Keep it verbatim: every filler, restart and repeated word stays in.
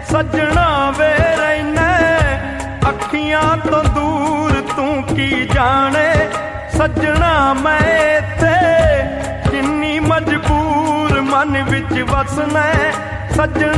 सजना वे रहना अखियां तो दूर तू की जाने सजना मैं ते किन्नी मजबूर मन विच वसना सजना